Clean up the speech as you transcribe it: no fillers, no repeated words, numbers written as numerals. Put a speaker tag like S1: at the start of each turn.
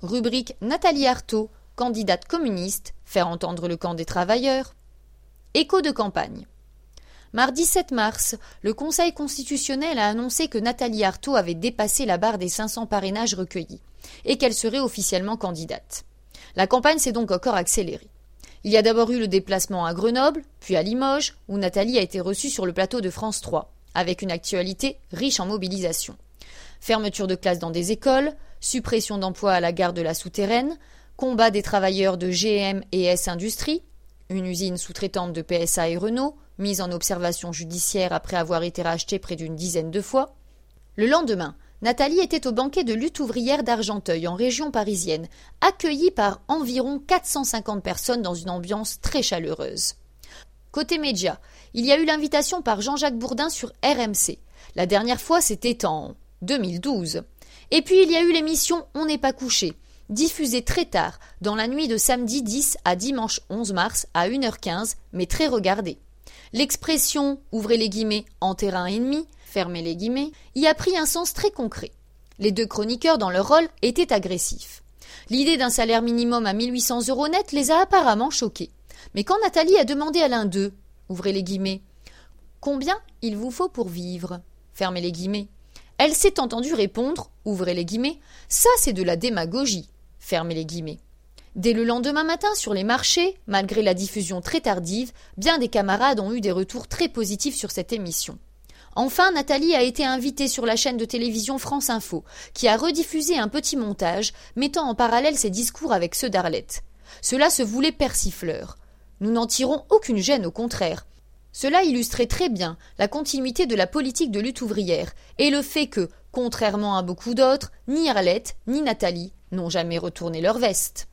S1: Rubrique Nathalie Arthaud, candidate communiste, faire entendre le camp des travailleurs. Écho de campagne. Mardi 7 mars, le Conseil constitutionnel a annoncé que Nathalie Arthaud avait dépassé la barre des 500 parrainages recueillis et qu'elle serait officiellement candidate. La campagne s'est donc encore accélérée. Il y a d'abord eu le déplacement à Grenoble, puis à Limoges, où Nathalie a été reçue sur le plateau de France 3, avec une actualité riche en mobilisation. Fermeture de classes dans des écoles, suppression d'emplois à la gare de la Souterraine, combat des travailleurs de GM et S Industries, une usine sous-traitante de PSA et Renault, mise en observation judiciaire après avoir été rachetée près d'une dizaine de fois. Le lendemain, Nathalie était au banquet de lutte ouvrière d'Argenteuil, en région parisienne, accueillie par environ 450 personnes dans une ambiance très chaleureuse. Côté médias, il y a eu l'invitation par Jean-Jacques Bourdin sur RMC. La dernière fois, c'était en 2012. Et puis il y a eu l'émission On n'est pas couché, diffusée très tard, dans la nuit de samedi 10 à dimanche 11 mars à 1h15, mais très regardée. L'expression, ouvrez les guillemets, en terrain ennemi, fermez les guillemets, y a pris un sens très concret. Les deux chroniqueurs dans leur rôle étaient agressifs. L'idée d'un salaire minimum à 1 800 € net les a apparemment choqués. Mais quand Nathalie a demandé à l'un d'eux, ouvrez les guillemets, combien il vous faut pour vivre, fermez les guillemets, elle s'est entendue répondre, ouvrez les guillemets, ça c'est de la démagogie, fermez les guillemets. Dès le lendemain matin, sur les marchés, malgré la diffusion très tardive, bien des camarades ont eu des retours très positifs sur cette émission. Enfin, Nathalie a été invitée sur la chaîne de télévision France Info, qui a rediffusé un petit montage mettant en parallèle ses discours avec ceux d'Arlette. Cela se voulait persifleur. Nous n'en tirons aucune gêne, au contraire. Cela illustrait très bien la continuité de la politique de lutte ouvrière et le fait que, contrairement à beaucoup d'autres, ni Arlette ni Nathalie n'ont jamais retourné leur veste.